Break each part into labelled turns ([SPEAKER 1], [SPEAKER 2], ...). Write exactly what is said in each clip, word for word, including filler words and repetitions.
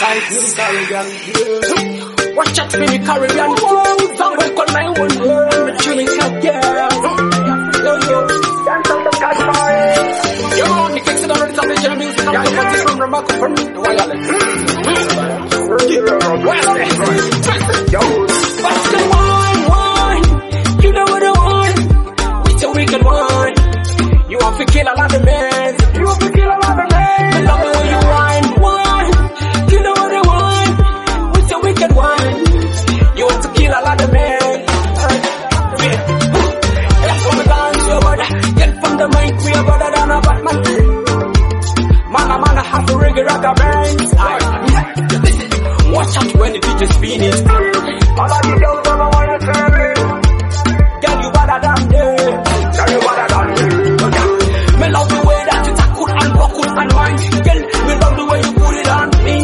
[SPEAKER 1] lights, the Caribbean. Watch out for the Caribbean. Don't wake up nine one one. The tune is hot, yeah. Yo, yo. Dance on the cash party. Yo, the kicks it on the top of the music. I'm the party from Ramako from the wireless. Where's that? Yo. What's the one, one? You know what I want. It's a wicked one. You want to kill a lot of men. You want to kill a lot of men. I love the way you whine, whine. You know what I want. It's a wicked one. You want to kill a lot of men. Yeah. That's what we dance to, brother. Get from the mic, we are better than a Batman. Man, a man, I have to rig it like a band. Watch out when the D J spin it. All of the girls don't wanna tell me. Girl, you better than them. Girl, you better than them. Me love the way that you tackle and buckle and wind. Girl, me love the way you put it on me.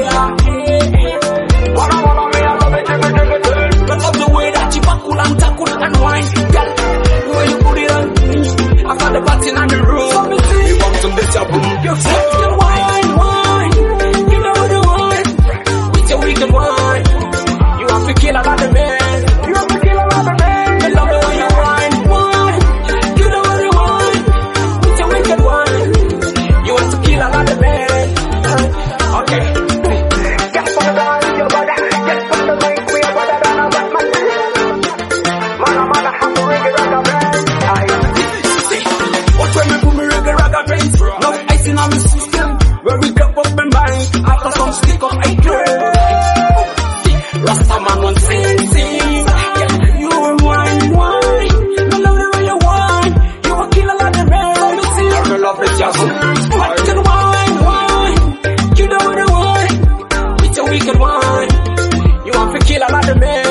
[SPEAKER 1] Wanna, wanna, me, I love it, jiggle, jiggle, jiggle. Me love the way that you buckle and tackle and wind. Girl, the way you put it on me. I got the button on the room. We want to miss your boom. You say you wine, wine. You know the one. It's a wicked one. You have to kill a lot of men. You have to kill a lot of men. Me love the way you wine, wine. You know the one. It's a wicked one. You want to kill a lot of men. Okay. Get from the dance, your brother. Get from the mic, we are better than a Batman. Man, a man, I have to rig it like a band. Watch when me put me rig it like a band. No icing on the system. Where we drop up my mind. After some stick up, I girl. Rasta man won't sing, sing. Yeah, you are wine, wine. No love the way you wine. You will kill a lot of men. You see, I love it, just wicked wine, wine. You know the one. It's a wicked one. You want to kill a lot of men.